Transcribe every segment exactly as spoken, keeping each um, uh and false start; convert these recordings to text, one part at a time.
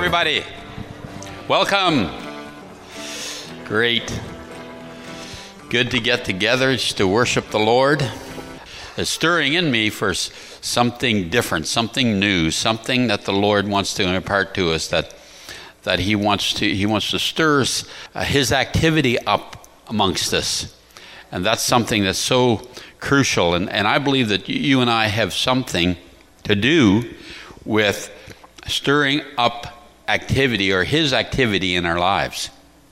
everybody. Welcome. Great. Good to get together just to worship the Lord. It's stirring in me for something different, something new, something that the Lord wants to impart to us, that that He wants to He wants to stir uh, His activity up amongst us. And that's something that's so crucial. And, and I believe that you and I have something to do with stirring up activity, or His activity in our lives.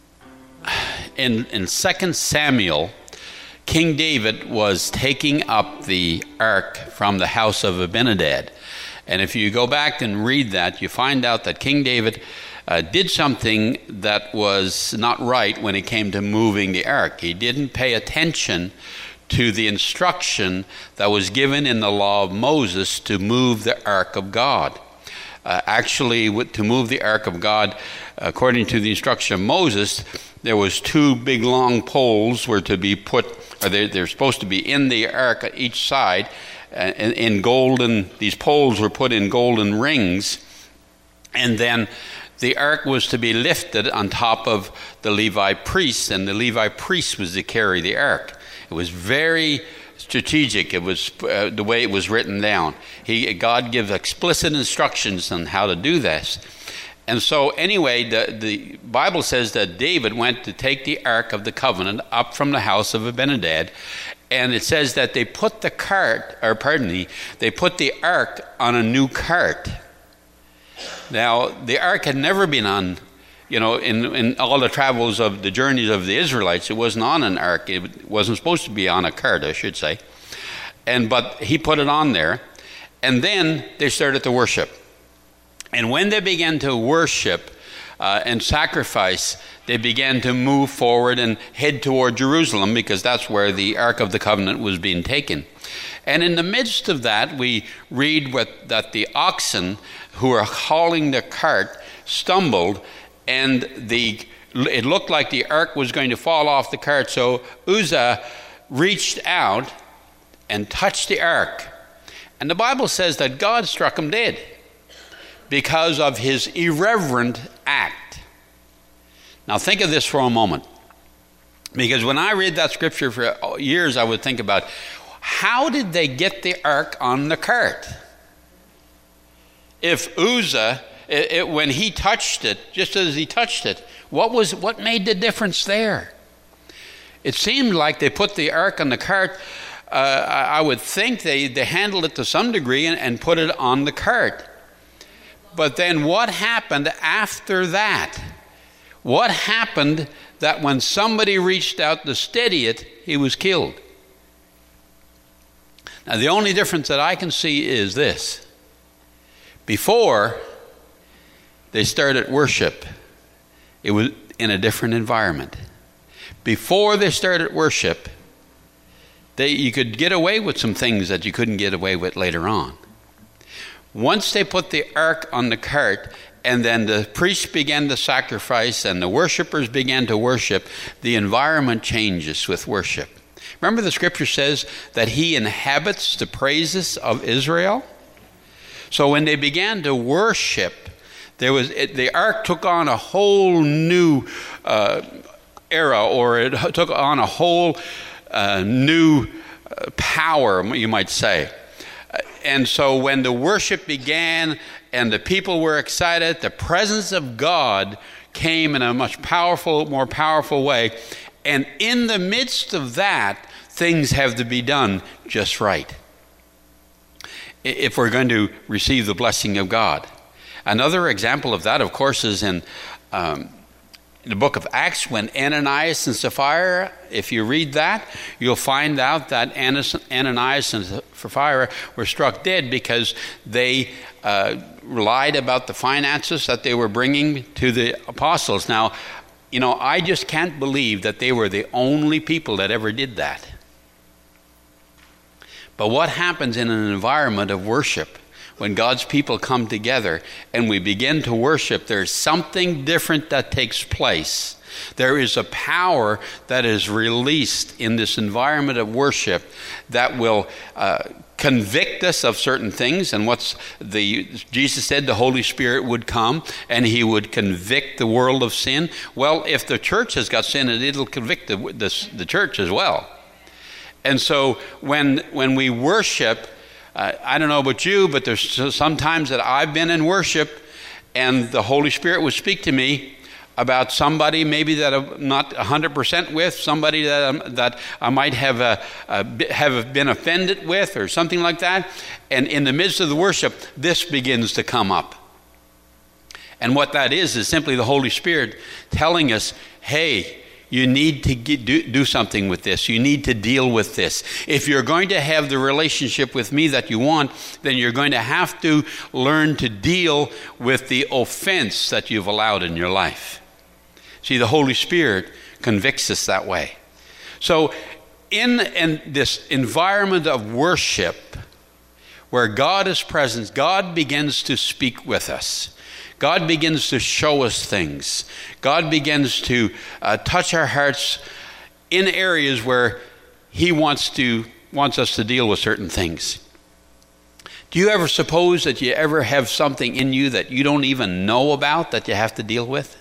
In, in Second Samuel, King David was taking up the ark from the house of Abinadab. And if you go back and read that, you find out that King David uh, did something that was not right when it came to moving the ark. He didn't pay attention to the instruction that was given in the law of Moses to move the ark of God. Uh, actually, to move the ark of God, according to the instruction of Moses, there was two big long poles were to be put, or they're, they're supposed to be in the ark at each side, uh, in, in golden, these poles were put in golden rings, and then the ark was to be lifted on top of the Levi priests, and the Levi priest was to carry the ark. It was very strategic. It was uh, the way it was written down. He, God gives explicit instructions on how to do this. And so anyway, the, the Bible says that David went to take the Ark of the Covenant up from the house of Abinadab, and it says that they put the cart, or pardon me, they put the Ark on a new cart. Now, the Ark had never been on, you know, in, in all the travels of the journeys of the Israelites, it wasn't on an ark. It wasn't supposed to be on a cart, I should say. And but he put it on there, and then they started to worship. And when they began to worship uh, and sacrifice, they began to move forward and head toward Jerusalem, because that's where the Ark of the Covenant was being taken. And in the midst of that, we read what, that the oxen who were hauling the cart stumbled, and the it looked like the ark was going to fall off the cart. So Uzzah reached out and touched the ark. And the Bible says that God struck him dead because of his irreverent act. Now think of this for a moment. Because when I read that scripture for years, I would think about, how did they get the ark on the cart? If Uzzah, it, it, when he touched it, just as he touched it, what was what made the difference there? It seemed like they put the ark on the cart. Uh, I, I would think they, they handled it to some degree and, and put it on the cart. But then what happened after that? What happened that when somebody reached out to steady it, he was killed? Now, the only difference that I can see is this. Before they started worship, it was in a different environment. Before they started worship, they, you could get away with some things that you couldn't get away with later on. Once they put the ark on the cart, and then the priests began to sacrifice and the worshipers began to worship, the environment changes with worship. Remember, the scripture says that He inhabits the praises of Israel? So when they began to worship, there was it, the ark took on a whole new uh, era, or it took on a whole uh, new uh, power, you might say. And so when the worship began and the people were excited, the presence of God came in a much powerful, more powerful way. And in the midst of that, things have to be done just right, if we're going to receive the blessing of God. Another example of that, of course, is in, um, in the book of Acts, when Ananias and Sapphira, if you read that, you'll find out that Ananias and Sapphira were struck dead because they uh, lied about the finances that they were bringing to the apostles. Now, you know, I just can't believe that they were the only people that ever did that. But what happens in an environment of worship, when God's people come together and we begin to worship, there's something different that takes place. There is a power that is released in this environment of worship that will uh, convict us of certain things, and what's the Jesus said the Holy Spirit would come and he would convict the world of sin. Well, if the church has got sin, it'll convict the, the, the church as well. And so when when we worship, uh, I don't know about you, but there's some times that I've been in worship and the Holy Spirit would speak to me about somebody maybe that I'm not one hundred percent with, somebody that I'm, that I might have uh, uh, have been offended with or something like that. And in the midst of the worship, this begins to come up. And what that is is simply the Holy Spirit telling us, hey, you need to get, do, do something with this. You need to deal with this. If you're going to have the relationship with me that you want, then you're going to have to learn to deal with the offense that you've allowed in your life. See, the Holy Spirit convicts us that way. So in, in this environment of worship, where God is present, God begins to speak with us. God begins to show us things. God begins to uh, touch our hearts in areas where he wants to wants us to deal with certain things. Do you ever suppose that you ever have something in you that you don't even know about that you have to deal with?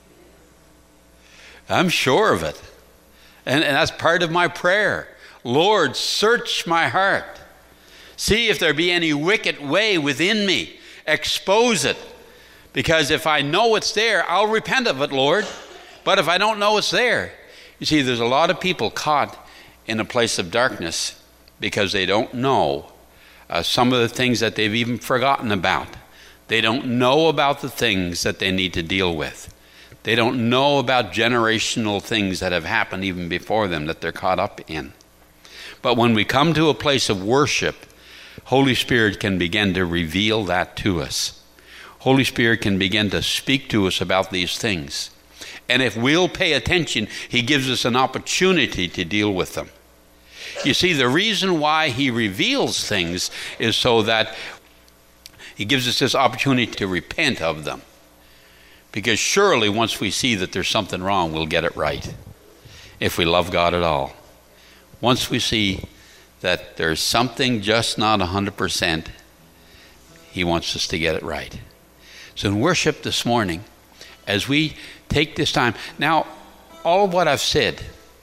I'm sure of it. And, and that's part of my prayer. Lord, search my heart. See if there be any wicked way within me. Expose it. Because if I know it's there, I'll repent of it, Lord. But if I don't know it's there, you see, there's a lot of people caught in a place of darkness because they don't know uh, some of the things that they've even forgotten about. They don't know about the things that they need to deal with. They don't know about generational things that have happened even before them that they're caught up in. But when we come to a place of worship, Holy Spirit can begin to reveal that to us. Holy Spirit can begin to speak to us about these things. And if we'll pay attention, he gives us an opportunity to deal with them. You see, the reason why he reveals things is so that he gives us this opportunity to repent of them. Because surely once we see that there's something wrong, we'll get it right. If we love God at all. Once we see that there's something just not one hundred percent, he wants us to get it right. So in worship this morning, as we take this time, now all of what I've said,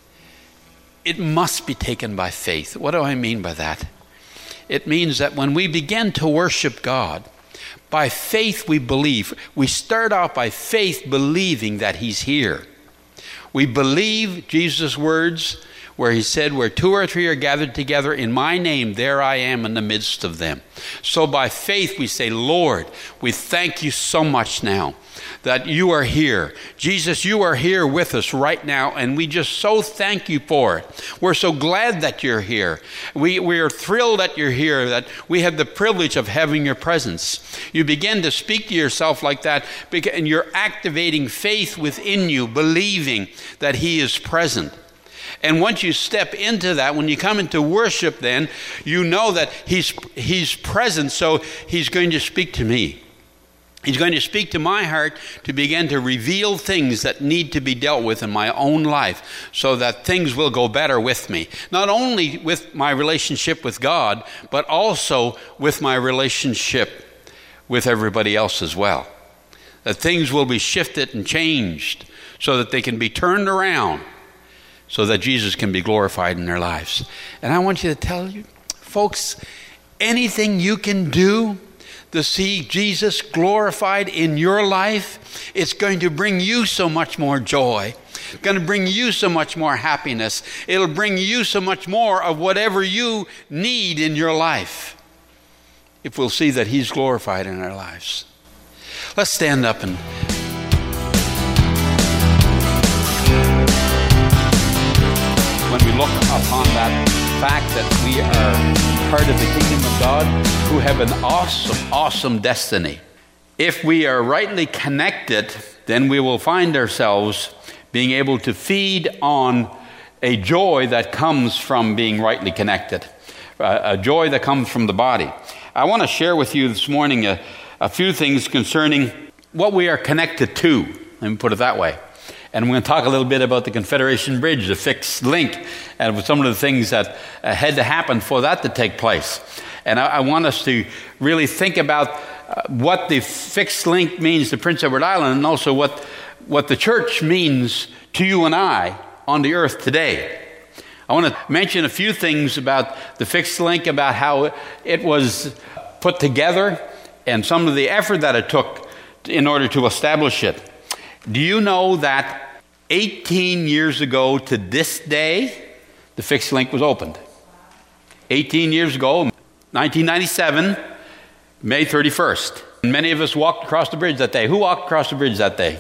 it must be taken by faith. What do I mean by that? It means that when we begin to worship God, by faith we believe. We start off by faith believing that he's here. We believe Jesus' words where he said, where two or three are gathered together in my name, there I am in the midst of them. So by faith we say, Lord, we thank you so much now that you are here. Jesus, you are here with us right now, and we just so thank you for it. We're so glad that you're here. We, we are thrilled that you're here, that we have the privilege of having your presence. You begin to speak to yourself like that, and you're activating faith within you, believing that he is present. And once you step into that, when you come into worship, then you know that he's he's present, so he's going to speak to me. He's going to speak to my heart to begin to reveal things that need to be dealt with in my own life so that things will go better with me. Not only with my relationship with God, but also with my relationship with everybody else as well. That things will be shifted and changed so that they can be turned around so that Jesus can be glorified in their lives. And I want you to tell you, folks, anything you can do to see Jesus glorified in your life, it's going to bring you so much more joy. It's going to bring you so much more happiness. It'll bring you so much more of whatever you need in your life if we'll see that he's glorified in our lives. Let's stand up and when we look upon that fact that we are part of the kingdom of God, who have an awesome, awesome destiny. If we are rightly connected, then we will find ourselves being able to feed on a joy that comes from being rightly connected, a joy that comes from the body. I want to share with you this morning a, a few things concerning what we are connected to. Let me put it that way. And we're going to talk a little bit about the Confederation Bridge, the fixed link, and some of the things that uh, had to happen for that to take place. And I, I want us to really think about uh, what the fixed link means to Prince Edward Island, and also what, what the church means to you and I on the earth today. I want to mention a few things about the fixed link, about how it was put together, and some of the effort that it took in order to establish it. Do you know that eighteen years ago to this day, the fixed link was opened? eighteen years ago, nineteen ninety-seven, May thirty-first. And many of us walked across the bridge that day. Who walked across the bridge that day?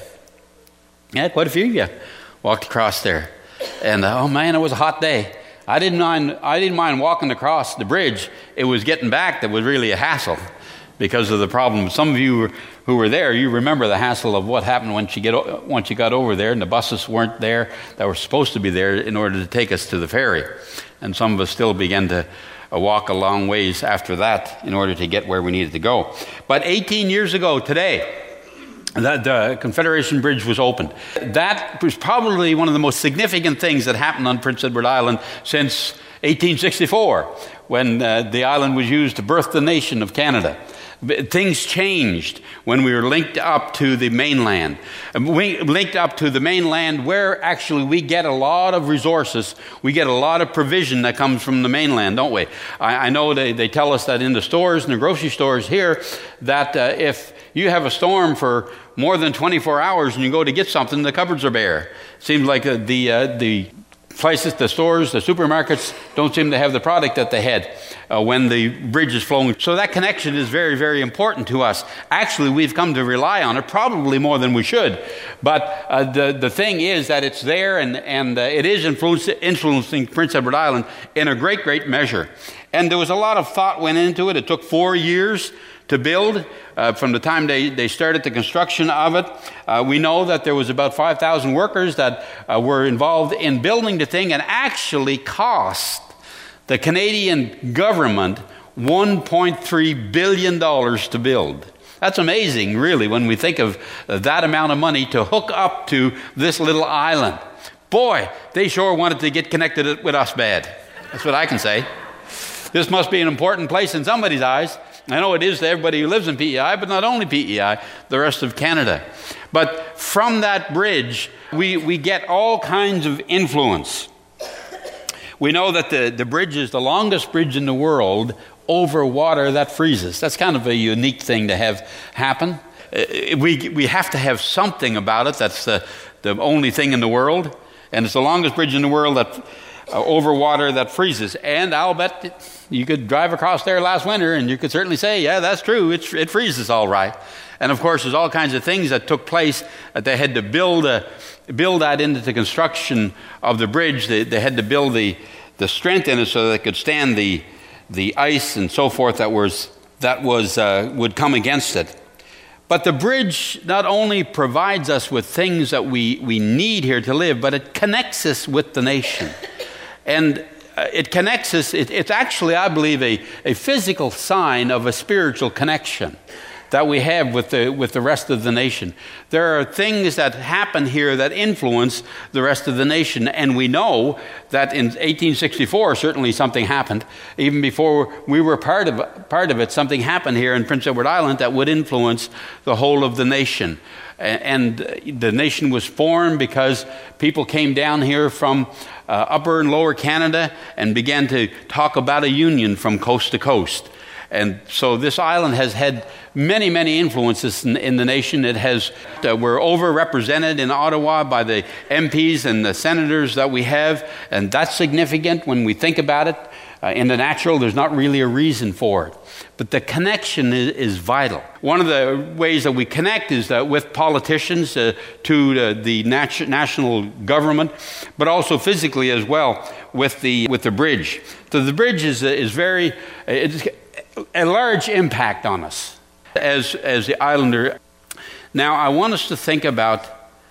Yeah, quite a few of you walked across there. And uh, oh man, it was a hot day. I didn't mind. I didn't mind walking across the bridge. It was getting back that was really a hassle, because of the problem. Some of you who were there, you remember the hassle of what happened once you get once you got over there, and the buses weren't there that were supposed to be there in order to take us to the ferry. And some of us still began to uh, walk a long ways after that in order to get where we needed to go. But eighteen years ago today, the, the Confederation Bridge was opened. That was probably one of the most significant things that happened on Prince Edward Island since eighteen sixty-four, when uh, the island was used to birth the nation of Canada. Things changed when we were linked up to the mainland. We linked up to the mainland, where actually we get a lot of resources. We get a lot of provision that comes from the mainland, don't we? I, I know they, they tell us that in the stores, in the grocery stores here, that uh, if you have a storm for more than twenty-four hours and you go to get something, the cupboards are bare. Seems like uh, the uh, the places, the stores, the supermarkets don't seem to have the product that they had uh, when the bridge is flowing. So that connection is very, very important to us. Actually, we've come to rely on it probably more than we should. But uh, the, the thing is that it's there, and, and uh, it is influence, influencing Prince Edward Island in a great, great measure. And there was a lot of thought went into it. It took four years to build. Uh, from the time they, they started the construction of it. Uh, we know that there was about five thousand workers that uh, were involved in building the thing, and actually cost the Canadian government one point three billion dollars to build. That's amazing, really, when we think of uh, that amount of money to hook up to this little island. Boy, they sure wanted to get connected with us bad. That's what I can say. This must be an important place in somebody's eyes. I know it is to everybody who lives in P E I, but not only P E I, the rest of Canada. But from that bridge, we, we get all kinds of influence. We know that the, the bridge is the longest bridge in the world over water that freezes. That's kind of a unique thing to have happen. Uh, we, we have to have something about it. That's the, the only thing in the world. And it's the longest bridge in the world that Uh, over water that freezes. And I'll bet you could drive across there last winter and you could certainly say, yeah, that's true, it, it freezes all right. And of course, there's all kinds of things that took place that they had to build a, build that into the construction of the bridge. They, they had to build the, the strength in it so that it could stand the, the ice and so forth that was, that was uh, would come against it. But the bridge not only provides us with things that we, we need here to live, but it connects us with the nation. And uh, it connects us, it, it's actually, I believe, a, a physical sign of a spiritual connection that we have with the, with the rest of the nation. There are things that happen here that influence the rest of the nation. And we know that in eighteen sixty-four, certainly something happened. Even before we were part of, part of it, something happened here in Prince Edward Island that would influence the whole of the nation. And the nation was formed because people came down here from uh, upper and lower Canada and began to talk about a union from coast to coast. And so this island has had many, many influences in, in the nation. It has, uh, we're overrepresented in Ottawa by the M Ps and the senators that we have. And that's significant when we think about it. Uh, in the natural, there's not really a reason for it. But the connection is, is vital. One of the ways that we connect is uh, with politicians uh, to uh, the nat- national government, but also physically as well with the with the bridge. So the bridge is, uh, is very, it's a large impact on us as, as the islander. Now, I want us to think about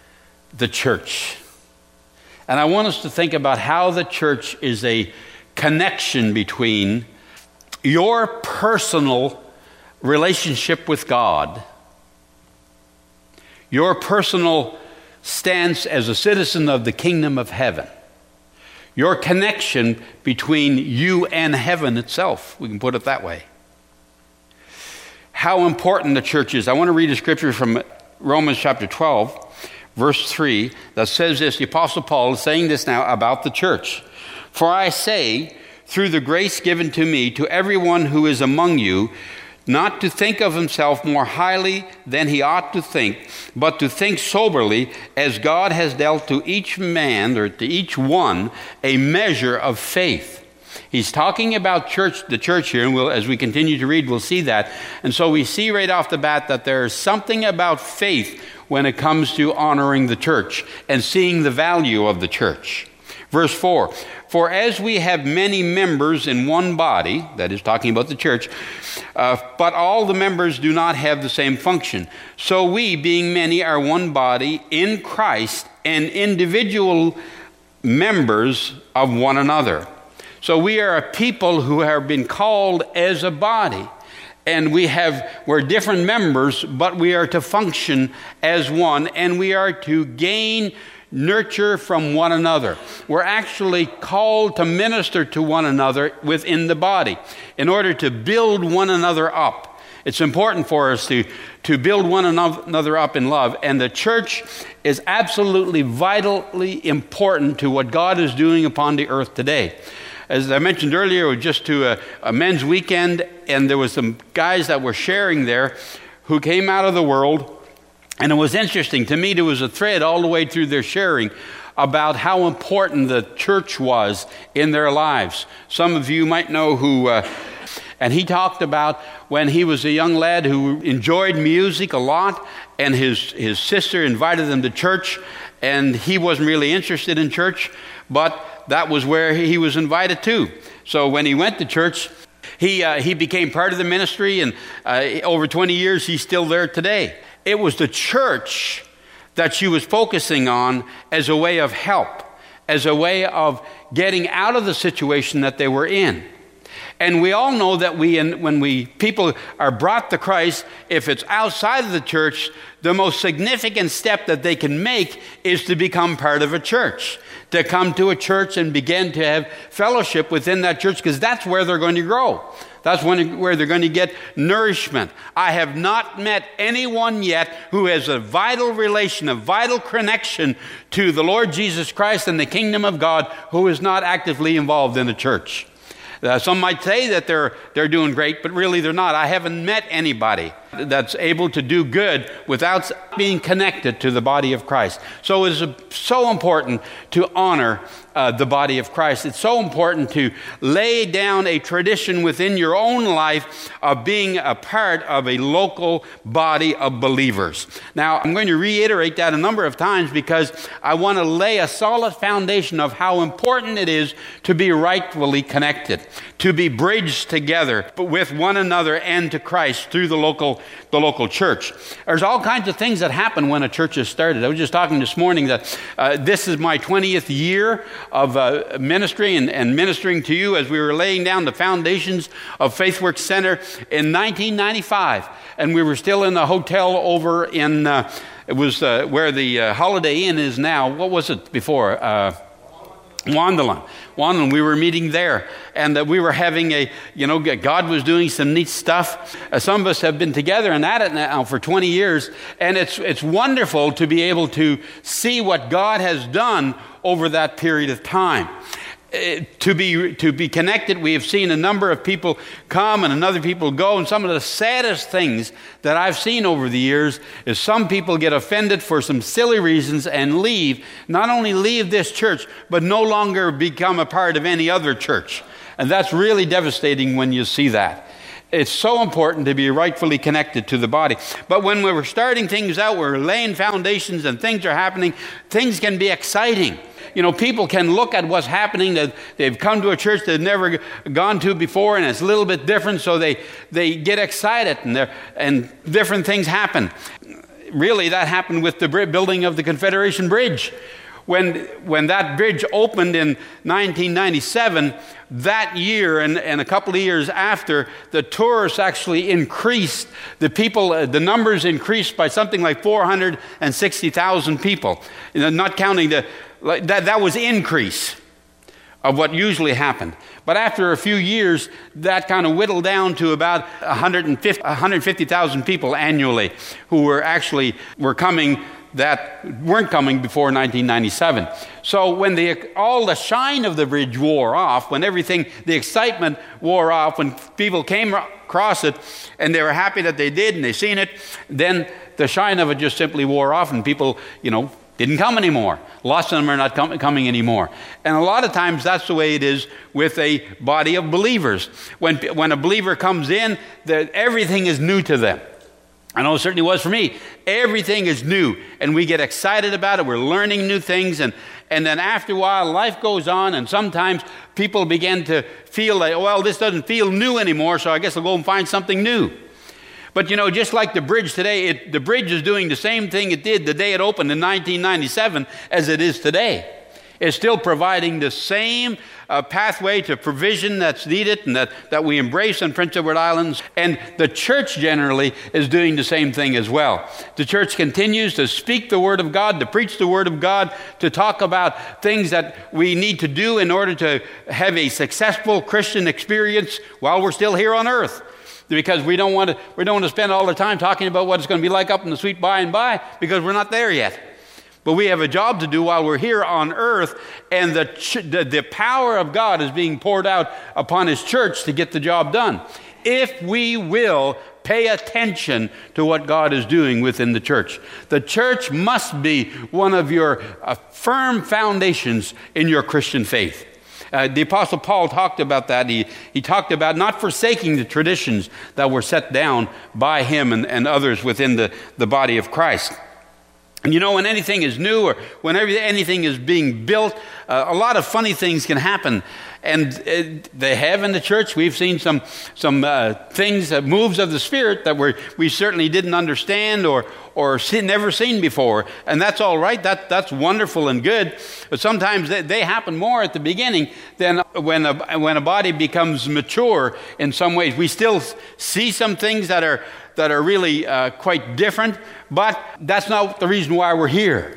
the church. And I want us to think about how the church is a connection between your personal relationship with God, your personal stance as a citizen of the kingdom of heaven. Your connection between you and heaven itself, we can put it that way. How important the church is. I want to read a scripture from Romans chapter twelve, verse three, that says this. The Apostle Paul is saying this now about the church. For I say, through the grace given to me, to everyone who is among you, not to think of himself more highly than he ought to think, but to think soberly, as God has dealt to each man, or to each one, a measure of faith. He's talking about church, the church here, and we'll, as we continue to read, we'll see that. And so we see right off the bat that there's something about faith when it comes to honoring the church and seeing the value of the church. Verse four, for as we have many members in one body, that is talking about the church, uh, but all the members do not have the same function. So we, being many, are one body in Christ and individual members of one another. So we are a people who have been called as a body. And we have, we're different members, but we are to function as one, and we are to gain nurture from one another. We're actually called to minister to one another within the body in order to build one another up. It's important for us to, to build one another up in love, and the church is absolutely vitally important to what God is doing upon the earth today. As I mentioned earlier, we were just to a, a men's weekend, and there was some guys that were sharing there who came out of the world. And it was interesting. To me, there was a thread all the way through their sharing about how important the church was in their lives. Some of you might know who, uh, and he talked about when he was a young lad who enjoyed music a lot, and his, his sister invited him to church, and he wasn't really interested in church, but that was where he was invited to. So when he went to church, he uh, he became part of the ministry, and uh, over twenty years, he's still there today. It was the church that she was focusing on as a way of help, as a way of getting out of the situation that they were in. And we all know that we, when we people are brought to Christ, if it's outside of the church, the most significant step that they can make is to become part of a church, to come to a church and begin to have fellowship within that church, because that's where they're going to grow. That's when, where they're going to get nourishment. I have not met anyone yet who has a vital relation, a vital connection to the Lord Jesus Christ and the kingdom of God who is not actively involved in a church. Uh, some might say that they're they're doing great, but really they're not. I haven't met anybody that's able to do good without being connected to the body of Christ. So it is so important to honor uh, the body of Christ. It's so important to lay down a tradition within your own life of being a part of a local body of believers. Now, I'm going to reiterate that a number of times because I want to lay a solid foundation of how important it is to be rightfully connected, to be bridged together with one another and to Christ through the local the local church. There's all kinds of things that happen when a church is started. I was just talking this morning that uh, this is my twentieth year of uh, ministry and, and ministering to you as we were laying down the foundations of FaithWorks Center in nineteen ninety-five. And we were still in the hotel over in, uh, it was uh, where the uh, Holiday Inn is now. What was it before? Uh, Wandalan. Wandalan, we were meeting there, and uh, we were having a, you know, God was doing some neat stuff. Uh, some of us have been together and at it now for twenty years, and it's it's wonderful to be able to see what God has done over that period of time. Uh, to be to be connected, we have seen a number of people come and another people go, and some of the saddest things that I've seen over the years is some people get offended for some silly reasons and leave, not only leave this church, but no longer become a part of any other church. And that's really devastating when you see that. It's so important to be rightfully connected to the body. But when we were starting things out, we're laying foundations and things are happening, things can be exciting. You know, people can look at what's happening, that they've come to a church they've never gone to before, and it's a little bit different, so they, they get excited, and, and different things happen. Really, that happened with the building of the Confederation Bridge. when, when that bridge opened in nineteen ninety-seven, that year and, and a couple of years after, the tourists actually increased. The people, uh, the numbers increased by something like four hundred sixty thousand people. You know, not counting the, like, that, that was increase of what usually happened. But after a few years, that kind of whittled down to about one hundred fifty thousand people annually who were actually were coming that weren't coming before nineteen ninety-seven. So when the all the shine of the bridge wore off, when everything, the excitement wore off, when people came across it and they were happy that they did and they seen it, then the shine of it just simply wore off and people, you know, didn't come anymore. Lots of them are not com- coming anymore. And a lot of times that's the way it is with a body of believers. When, when a believer comes in, the, everything is new to them. I know it certainly was for me. Everything is new, and we get excited about it. We're learning new things, and, and then after a while, life goes on, and sometimes people begin to feel like, well, this doesn't feel new anymore, so I guess I'll go and find something new. But, you know, just like the bridge today, it, the bridge is doing the same thing it did the day it opened in nineteen ninety-seven as it is today. It's still providing the same uh, pathway to provision that's needed and that, that we embrace in Prince Edward Islands. And the church generally is doing the same thing as well. The church continues to speak the Word of God, to preach the Word of God, to talk about things that we need to do in order to have a successful Christian experience while we're still here on earth. Because we don't want to, we don't want to spend all the time talking about what it's going to be like up in the sweet by and by, because we're not there yet. But we have a job to do while we're here on earth, and the, ch- the the power of God is being poured out upon His church to get the job done. If we will pay attention to what God is doing within the church. The church must be one of your uh, firm foundations in your Christian faith. Uh, the Apostle Paul talked about that. He, he talked about not forsaking the traditions that were set down by him and, and others within the, the body of Christ. And you know, when anything is new or when anything is being built, uh, a lot of funny things can happen. And uh, they have in the church. We've seen some some uh, things, uh, moves of the Spirit that we we certainly didn't understand or or see, never seen before. And that's all right. That that's wonderful and good. But sometimes they, they happen more at the beginning than when a when a body becomes mature in some ways. We still see some things that are that are really uh, quite different, but that's not the reason why we're here.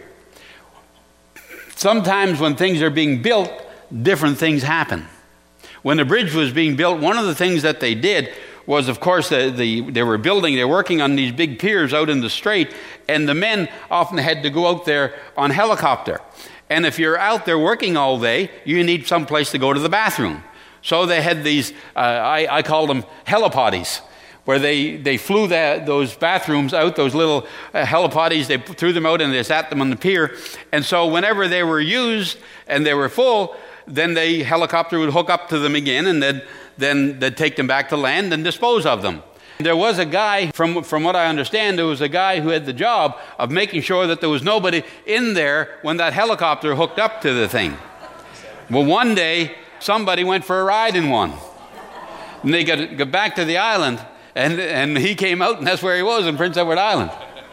Sometimes when things are being built, different things happen. When the bridge was being built, one of the things that they did was, of course, the, the, they were building, they were working on these big piers out in the strait, and the men often had to go out there on helicopter. And if you're out there working all day, you need some place to go to the bathroom. So they had these, uh, I, I call them helipoddies, where they, they flew that, those bathrooms out, those little uh, helipoddies, they threw them out and they sat them on the pier. And so whenever they were used and they were full, then the helicopter would hook up to them again, and then then they'd take them back to land and dispose of them. There was a guy, from from what I understand, there was a guy who had the job of making sure that there was nobody in there when that helicopter hooked up to the thing. Well, one day, somebody went for a ride in one. And they got, got back to the island, and, and he came out, and that's where he was, in Prince Edward Island.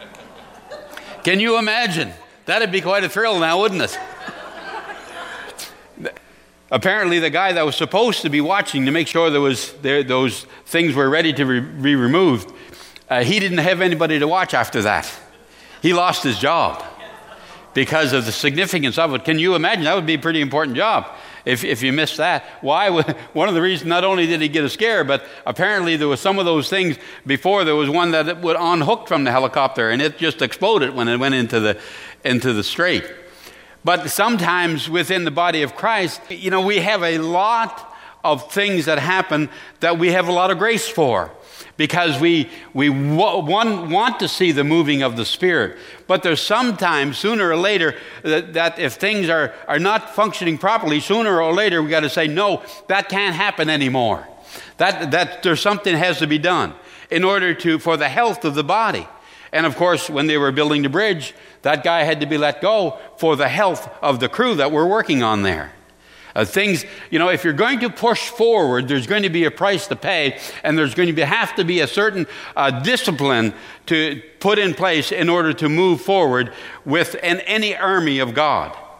Can you imagine? That'd be quite a thrill now, wouldn't it? Apparently, the guy that was supposed to be watching to make sure there was there, those things were ready to re- be removed, uh, he didn't have anybody to watch after that. He lost his job because of the significance of it. Can you imagine? That would be a pretty important job if if you missed that. Why? One of the reasons, not only did he get a scare, but apparently there was some of those things before. There was one that would unhooked from the helicopter, and it just exploded when it went into the into the strait. But sometimes within the body of Christ, you know, we have a lot of things that happen that we have a lot of grace for, because we we one want to see the moving of the Spirit. But there's sometimes, sooner or later, that, that if things are, are not functioning properly, sooner or later we got to say, no, that can't happen anymore. That that there's something has to be done in order to for the health of the body. And of course, when they were building the bridge, that guy had to be let go for the health of the crew that were working on there. Uh, things, you know, if you're going to push forward, there's going to be a price to pay, and there's going to be, have to be a certain uh, discipline to put in place in order to move forward with an, any army of God.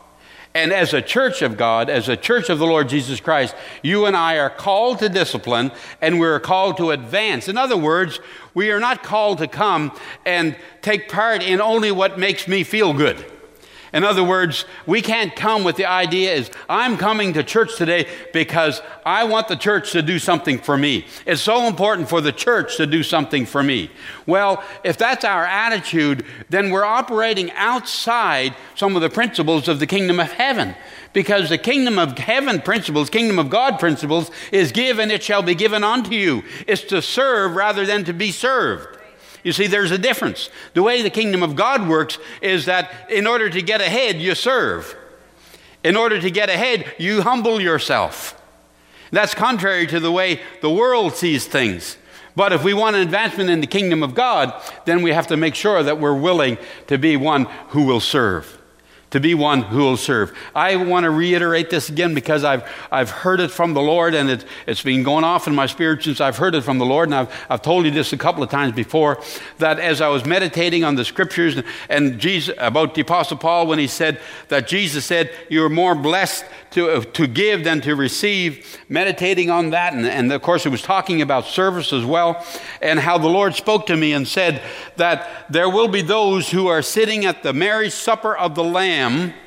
And as a church of God, as a church of the Lord Jesus Christ, you and I are called to discipline, and we're called to advance. In other words, we are not called to come and take part in only what makes me feel good. In other words, we can't come with the idea is, I'm coming to church today because I want the church to do something for me. It's so important for the church to do something for me. Well, if that's our attitude, then we're operating outside some of the principles of the kingdom of heaven. Because the kingdom of heaven principles, kingdom of God principles, is give and it shall be given unto you. It's to serve rather than to be served. You see, there's a difference. The way the kingdom of God works is that in order to get ahead, you serve. In order to get ahead, you humble yourself. That's contrary to the way the world sees things. But if we want an advancement in the kingdom of God, then we have to make sure that we're willing to be one who will serve. To be one who will serve. I want to reiterate this again because I've I've heard it from the Lord, and it, it's been going off in my spirit since I've heard it from the Lord. And I've, I've told you this a couple of times before, that as I was meditating on the scriptures and, and Jesus, about the Apostle Paul, when he said that Jesus said, you are more blessed to, to give than to receive, meditating on that. And, and of course, it was talking about service as well, and how the Lord spoke to me and said that there will be those who are sitting at the marriage supper of the Lamb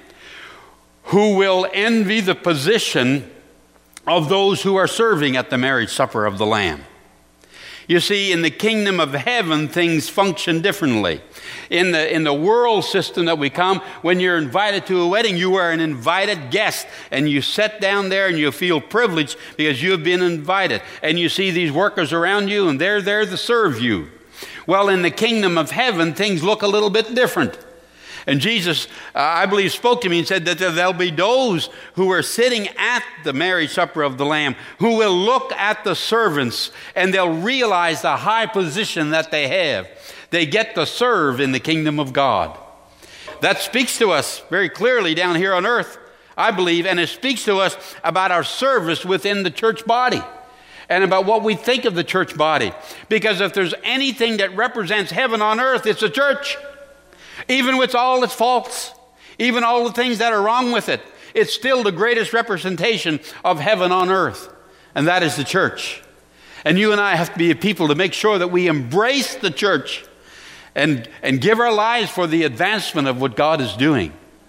who will envy the position of those who are serving at the marriage supper of the Lamb. You see, in the kingdom of heaven, things function differently. In the, in the world system that we come, when you're invited to a wedding, you are an invited guest, and you sit down there and you feel privileged because you've been invited. And you see these workers around you, and they're there to serve you. Well, in the kingdom of heaven, things look a little bit different. And Jesus, uh, I believe, spoke to me and said that there'll be those who are sitting at the marriage supper of the Lamb who will look at the servants, and they'll realize the high position that they have. They get to serve in the kingdom of God. That speaks to us very clearly down here on earth, I believe, and it speaks to us about our service within the church body and about what we think of the church body. Because if there's anything that represents heaven on earth, it's the church. Even with all its faults, even all the things that are wrong with it, it's still the greatest representation of heaven on earth, and that is the church. And you and I have to be a people to make sure that we embrace the church and, and give our lives for the advancement of what God is doing.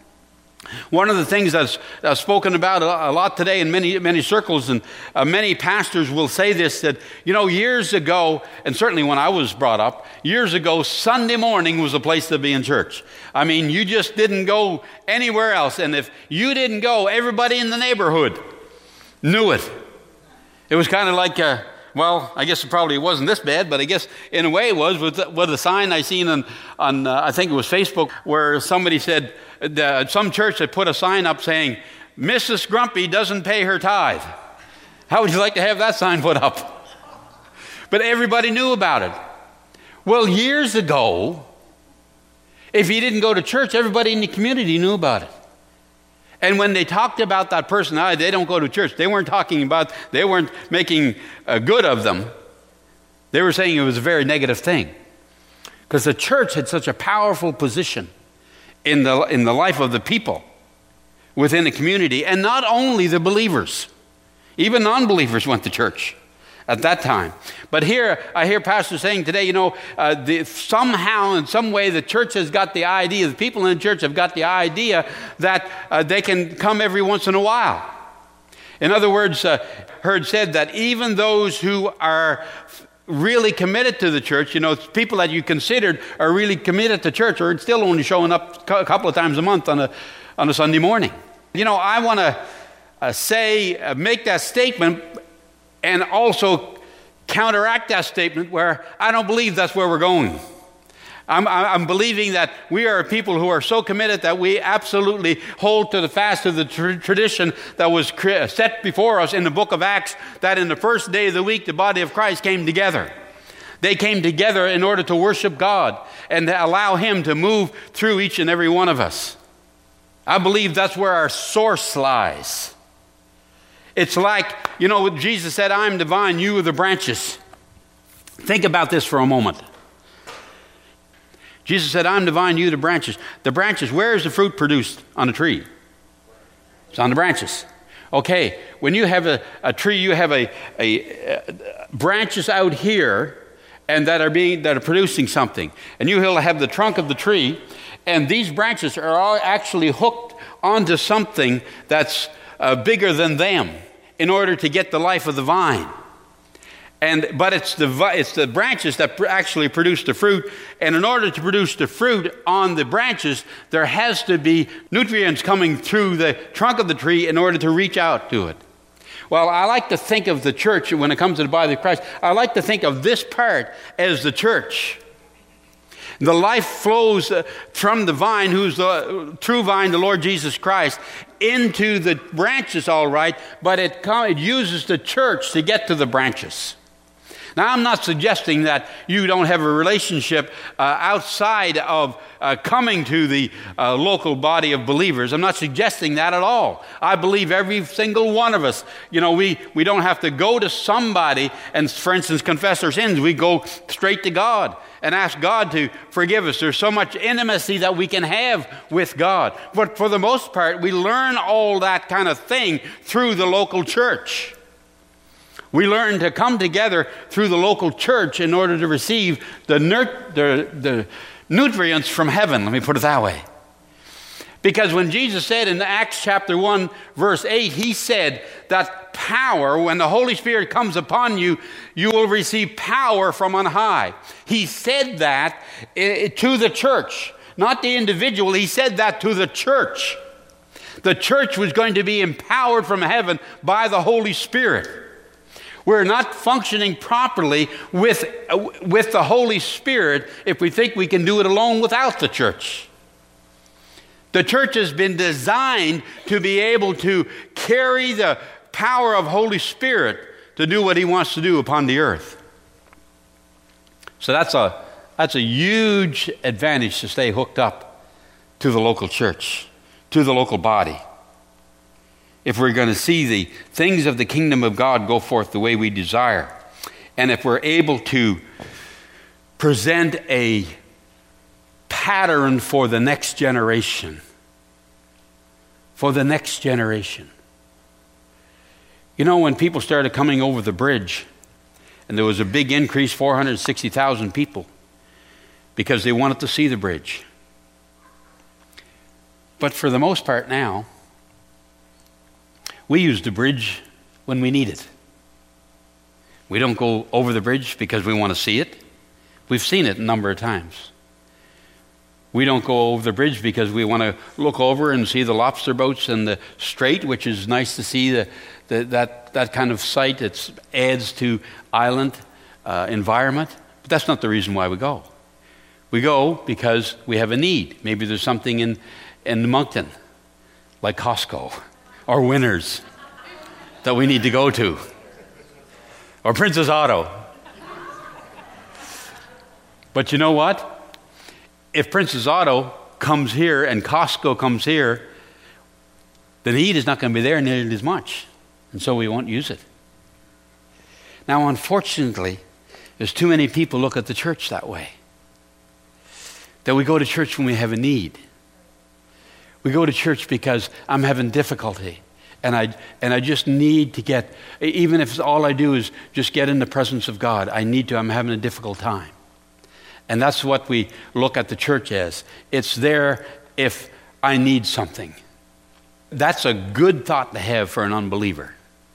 One of the things that's, that's spoken about a lot today in many many circles, and uh, many pastors will say this, that, you know, years ago, and certainly when I was brought up, years ago, Sunday morning was a place to be in church. I mean, you just didn't go anywhere else. And if you didn't go, everybody in the neighborhood knew it. It was kind of like, a, well, I guess it probably wasn't this bad, but I guess in a way it was, with, with a sign I seen on, on uh, I think it was Facebook, where somebody said, The, some church had put a sign up saying, Missus Grumpy doesn't pay her tithe. How would you like to have that sign put up? But everybody knew about it. Well, years ago, if you didn't go to church, everybody in the community knew about it. And when they talked about that person, ah, they don't go to church, they weren't talking about, they weren't making uh, good of them. They were saying it was a very negative thing. Because the church had such a powerful position in the in the life of the people within the community, and not only the believers, even non-believers went to church at that time. But here I hear pastors saying today, you know, uh, the, somehow in some way the church has got the idea, the people in the church have got the idea that uh, they can come every once in a while. In other words, uh, heard said that even those who are really committed to the church, you know, people that you considered are really committed to church, are still only showing up a couple of times a month on a on a Sunday morning. You know, I want to uh, say, uh, make that statement, and also counteract that statement where I don't believe that's where we're going. I'm, I'm believing that we are people who are so committed that we absolutely hold to the fast of the tr- tradition that was cre- set before us in the book of Acts, that in the first day of the week, the body of Christ came together. They came together in order to worship God and to allow Him to move through each and every one of us. I believe that's where our source lies. It's like, you know, Jesus said, I'm the vine, you are the branches. Think about this for a moment. Jesus said, I'm the vine, you the branches. The branches, where is the fruit produced on a tree? It's on the branches. Okay, when you have a, a tree, you have a, a, a branches out here and that are being that are producing something. And you will have the trunk of the tree, and these branches are all actually hooked onto something that's uh, bigger than them in order to get the life of the vine. And but it's the it's the branches that actually produce the fruit, and in order to produce the fruit on the branches, there has to be nutrients coming through the trunk of the tree in order to reach out to it. Well, I like to think of the church when it comes to the body of Christ. I like to think of this part as the church. The life flows from the vine, who's the true vine, the Lord Jesus Christ, into the branches, all right, but it, it uses the church to get to the branches. Now, I'm not suggesting that you don't have a relationship uh, outside of uh, coming to the uh, local body of believers. I'm not suggesting that at all. I believe every single one of us, you know, we, we don't have to go to somebody and, for instance, confess our sins. We go straight to God and ask God to forgive us. There's so much intimacy that we can have with God. But for the most part, we learn all that kind of thing through the local church. We learn to come together through the local church in order to receive the, nur- the, the nutrients from heaven. Let me put it that way. Because when Jesus said in Acts chapter one, verse eight, he said that power, when the Holy Spirit comes upon you, you will receive power from on high. He said that to the church, not the individual. He said that to the church. The church was going to be empowered from heaven by the Holy Spirit. We're not functioning properly with, uh, with the Holy Spirit if we think we can do it alone without the church. The church has been designed to be able to carry the power of Holy Spirit to do what he wants to do upon the earth. So that's a, that's a huge advantage to stay hooked up to the local church, to the local body. If we're going to see the things of the kingdom of God go forth the way we desire, and if we're able to present a pattern for the next generation, for the next generation. You know, when people started coming over the bridge, and there was a big increase, four hundred sixty thousand people, because they wanted to see the bridge. But for the most part now, we use the bridge when we need it. We don't go over the bridge because we want to see it. We've seen it a number of times. We don't go over the bridge because we want to look over and see the lobster boats and the strait, which is nice to see the, the, that, that kind of sight. It adds to island uh, environment. But that's not the reason why we go. We go because we have a need. Maybe there's something in, in Moncton, like Costco, or Winners, that we need to go to, or Princess Auto. But you know what? If Princess Auto comes here and Costco comes here, the need is not going to be there nearly as much, and so we won't use it. Now, unfortunately, there's too many people look at the church that way, that we go to church when we have a need. We go to church because I'm having difficulty, and I and I just need to get, even if all I do is just get in the presence of God, I need to, I'm having a difficult time. And that's what we look at the church as. It's there if I need something. That's a good thought to have for an unbeliever.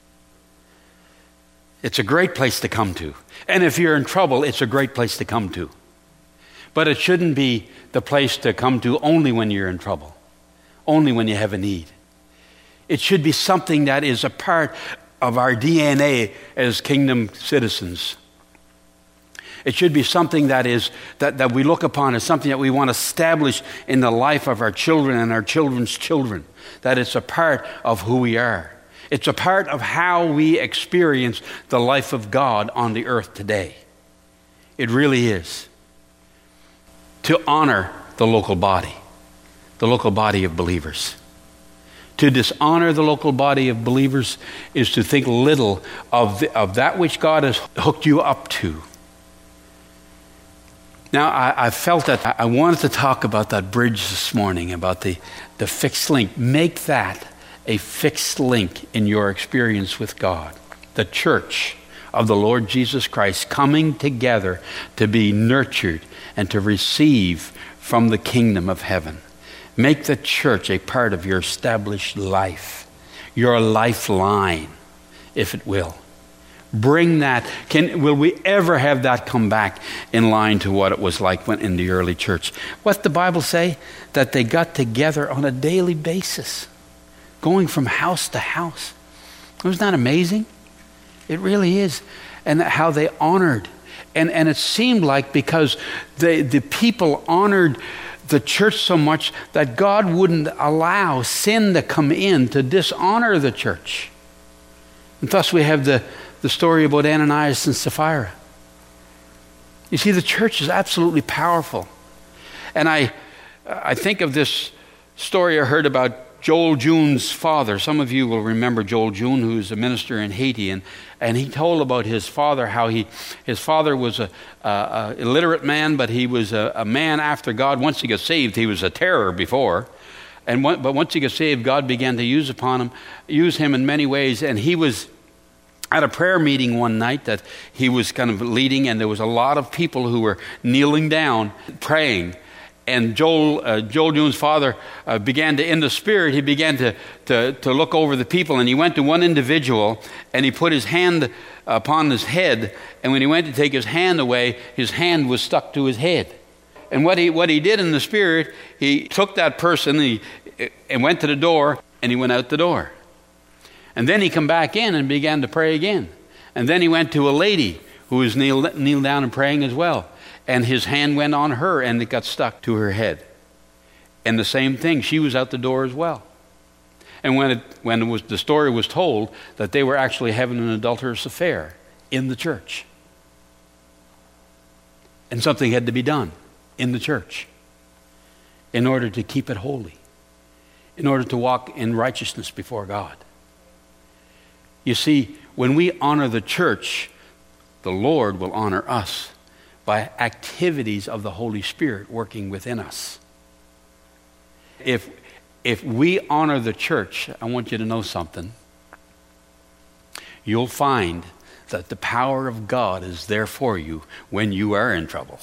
It's a great place to come to. And if you're in trouble, it's a great place to come to. But it shouldn't be the place to come to only when you're in trouble. Only when you have a need. It should be something that is a part of our D N A as kingdom citizens. It should be something that is that, that we look upon as something that we want to establish in the life of our children and our children's children. That it's a part of who we are. It's a part of how we experience the life of God on the earth today. It really is. To honor the local body. The local body of believers. To dishonor the local body of believers is to think little of, the, of that which God has hooked you up to. Now, I, I felt that I wanted to talk about that bridge this morning, about the, the fixed link. Make that a fixed link in your experience with God. The church of the Lord Jesus Christ coming together to be nurtured and to receive from the kingdom of heaven. Make the church a part of your established life, your lifeline, if it will. Bring that. Can, will we ever have that come back in line to what it was like when in the early church? What the Bible say? That they got together on a daily basis, going from house to house. Isn't that amazing? It really is. And how they honored. And, and it seemed like because they, the people honored the church so much that God wouldn't allow sin to come in to dishonor the church. And thus we have the, the story about Ananias and Sapphira. You see, the church is absolutely powerful. And I, I think of this story I heard about Joel June's father. Some of you will remember Joel June, who's a minister in Haiti, and, and he told about his father, how he, his father was a, a, a illiterate man, but he was a, a man after God. Once he got saved, he was a terror before, and one, but once he got saved, God began to use upon him, use him in many ways. And he was at a prayer meeting one night that he was kind of leading, and there was a lot of people who were kneeling down praying. And Joel, uh, Joel June's father uh, began to, in the spirit, he began to, to, to look over the people. And he went to one individual and he put his hand upon his head. And when he went to take his hand away, his hand was stuck to his head. And what he, what he did in the spirit, he took that person and, he, and went to the door, and he went out the door. And then he come back in and began to pray again. And then he went to a lady who was kneeled, kneeled down and praying as well. And his hand went on her, and it got stuck to her head. And the same thing, she was out the door as well. And when it, when it was, the story was told that they were actually having an adulterous affair in the church. And something had to be done in the church in order to keep it holy, in order to walk in righteousness before God. You see, when we honor the church, the Lord will honor us by activities of the Holy Spirit working within us. If, if we honor the church, I want you to know something. You'll find that the power of God is there for you when you are in trouble.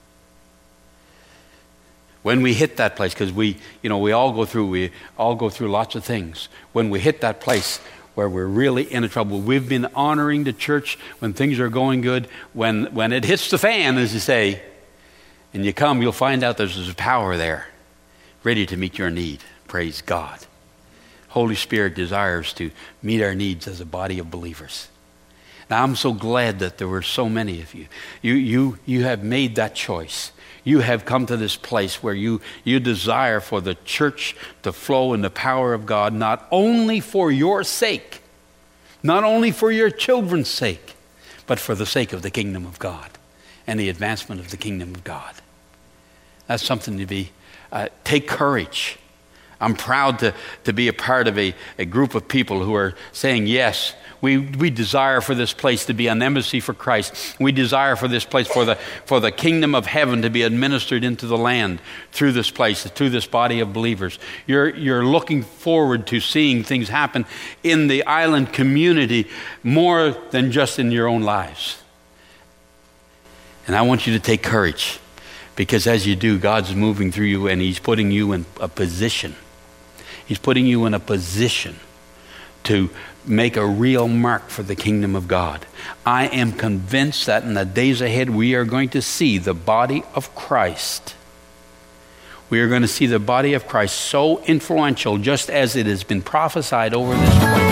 When we hit that place, because we, you know, we all go through, we all go through lots of things. When we hit that place where we're really in trouble, we've been honoring the church when things are going good. When when it hits the fan, as you say, and you come, you'll find out there's a power there, ready to meet your need. Praise God. Holy Spirit desires to meet our needs as a body of believers. Now, I'm so glad that there were so many of you. You you you have made that choice. You have come to this place where you, you desire for the church to flow in the power of God, not only for your sake, not only for your children's sake, but for the sake of the kingdom of God and the advancement of the kingdom of God. That's something to be, uh, take courage. I'm proud to, to be a part of a, a group of people who are saying, yes, we, we desire for this place to be an embassy for Christ. We desire for this place, for the, for the kingdom of heaven to be administered into the land through this place, through this body of believers. You're, you're looking forward to seeing things happen in the island community more than just in your own lives. And I want you to take courage, because as you do, God's moving through you and He's putting you in a position. He's putting you in a position to make a real mark for the kingdom of God. I am convinced that in the days ahead we are going to see the body of Christ. We are going to see the body of Christ so influential, just as it has been prophesied over this place.